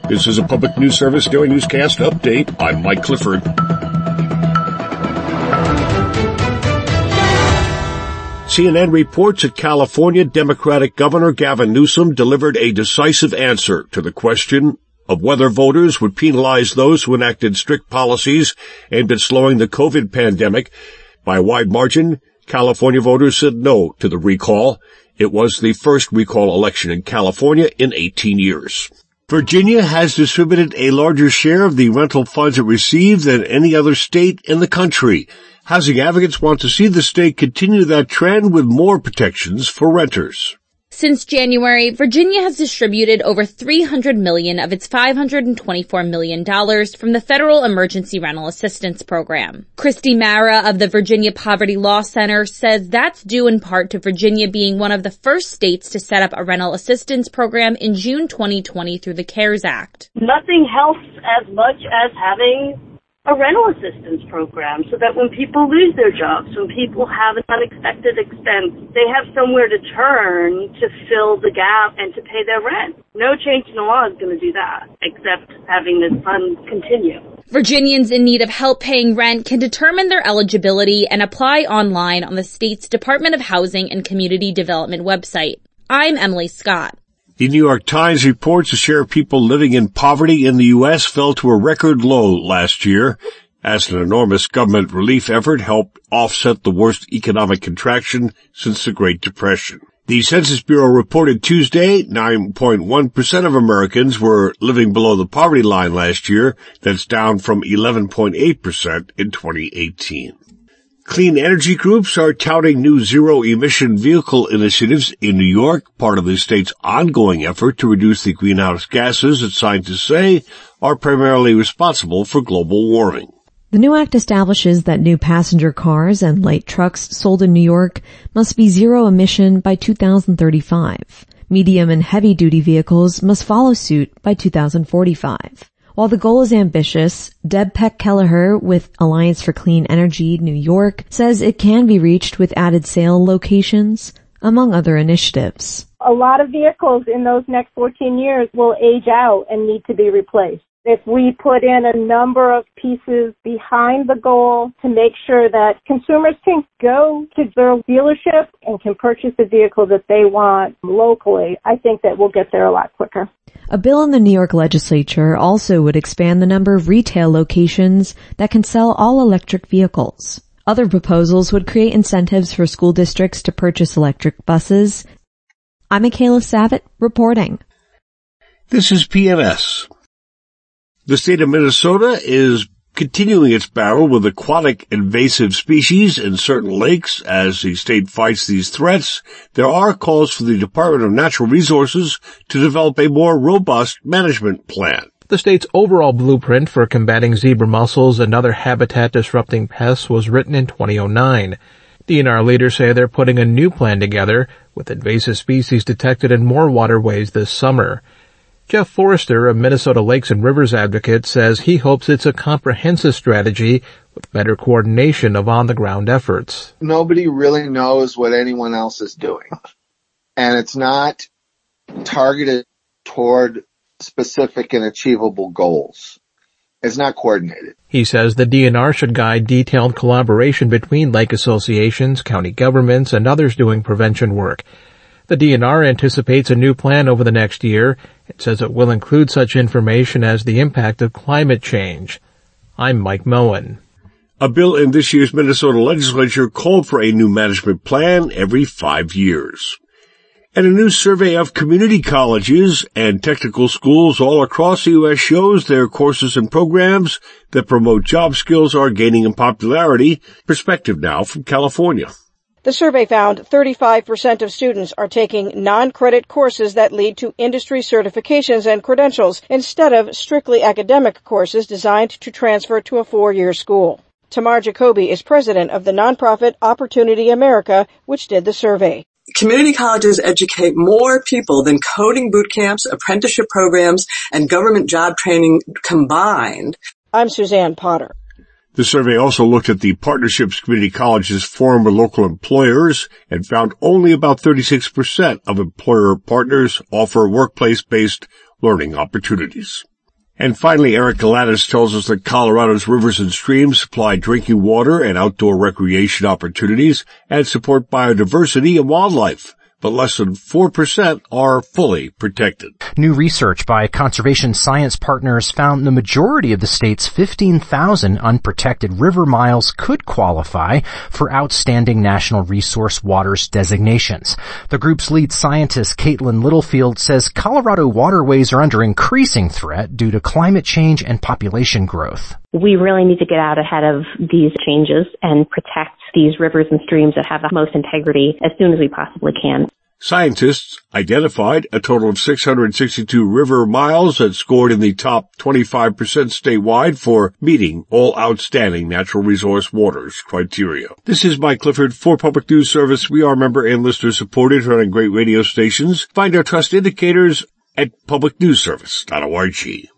This is a public news service daily newscast update. I'm Mike Clifford. CNN reports that California Democratic Governor Gavin Newsom delivered a decisive answer to the question of whether voters would penalize those who enacted strict policies aimed at slowing the COVID pandemic. By a wide margin, California voters said no to the recall. It was the first recall election in California in 18 years. Virginia has distributed a larger share of the rental funds it received than any other state in the country. Housing advocates want to see the state continue that trend with more protections for renters. Since January, Virginia has distributed over $300 million of its $524 million from the Federal Emergency Rental Assistance Program. Christy Mara of the Virginia Poverty Law Center says that's due in part to Virginia being one of the first states to set up a rental assistance program in June 2020 through the CARES Act. Nothing helps as much as having a rental assistance program so that when people lose their jobs, when people have an unexpected expense, they have somewhere to turn to fill the gap and to pay their rent. No change in the law is going to do that, except having this fund continue. Virginians in need of help paying rent can determine their eligibility and apply online on the state's Department of Housing and Community Development website. I'm Emily Scott. The New York Times reports the share of people living in poverty in the U.S. fell to a record low last year as an enormous government relief effort helped offset the worst economic contraction since the Great Depression. The Census Bureau reported Tuesday 9.1% of Americans were living below the poverty line last year. That's down from 11.8% in 2018. Clean energy groups are touting new zero-emission vehicle initiatives in New York, part of the state's ongoing effort to reduce the greenhouse gases that scientists say are primarily responsible for global warming. The new act establishes that new passenger cars and light trucks sold in New York must be zero-emission by 2035. Medium and heavy-duty vehicles must follow suit by 2045. While the goal is ambitious, Deb Peck-Kelleher with Alliance for Clean Energy New York says it can be reached with added sale locations, among other initiatives. A lot of vehicles in those next 14 years will age out and need to be replaced. If we put in a number of pieces behind the goal to make sure that consumers can go to their dealership and can purchase the vehicle that they want locally, I think that we'll get there a lot quicker. A bill in the New York legislature also would expand the number of retail locations that can sell all electric vehicles. Other proposals would create incentives for school districts to purchase electric buses. I'm Michaela Savitt reporting. This is PNS. The state of Minnesota is continuing its battle with aquatic invasive species in certain lakes. As the state fights these threats, there are calls for the Department of Natural Resources to develop a more robust management plan. The state's overall blueprint for combating zebra mussels and other habitat-disrupting pests was written in 2009. DNR leaders say they're putting a new plan together with invasive species detected in more waterways this summer. Jeff Forrester, a Minnesota Lakes and Rivers advocate, says he hopes it's a comprehensive strategy with better coordination of on-the-ground efforts. Nobody really knows what anyone else is doing, and it's not targeted toward specific and achievable goals. It's not coordinated. He says the DNR should guide detailed collaboration between lake associations, county governments, and others doing prevention work. The DNR anticipates a new plan over the next year. It says it will include such information as the impact of climate change. I'm Mike Moen. A bill in this year's Minnesota legislature called for a new management plan every 5 years. And a new survey of community colleges and technical schools all across the U.S. shows their courses and programs that promote job skills are gaining in popularity. Perspective now from California. The survey found 35% of students are taking non-credit courses that lead to industry certifications and credentials instead of strictly academic courses designed to transfer to a 4-year school. Tamar Jacoby is president of the nonprofit Opportunity America, which did the survey. Community colleges educate more people than coding boot camps, apprenticeship programs, and government job training combined. I'm Suzanne Potter. The survey also looked at the partnerships community colleges form with local employers and found only about 36% of employer partners offer workplace-based learning opportunities. And finally, Eric Galanis tells us that Colorado's rivers and streams supply drinking water and outdoor recreation opportunities and support biodiversity and wildlife, but less than 4% are fully protected. New research by conservation science partners found the majority of the state's 15,000 unprotected river miles could qualify for outstanding National Resource Waters designations. The group's lead scientist, Caitlin Littlefield, says Colorado waterways are under increasing threat due to climate change and population growth. We really need to get out ahead of these changes and protect these rivers and streams that have the most integrity as soon as we possibly can. Scientists identified a total of 662 river miles that scored in the top 25% statewide for meeting all outstanding natural resource waters criteria. This is Mike Clifford for Public News Service. We are member and listener supported, running great radio stations. Find our trust indicators at publicnewsservice.org.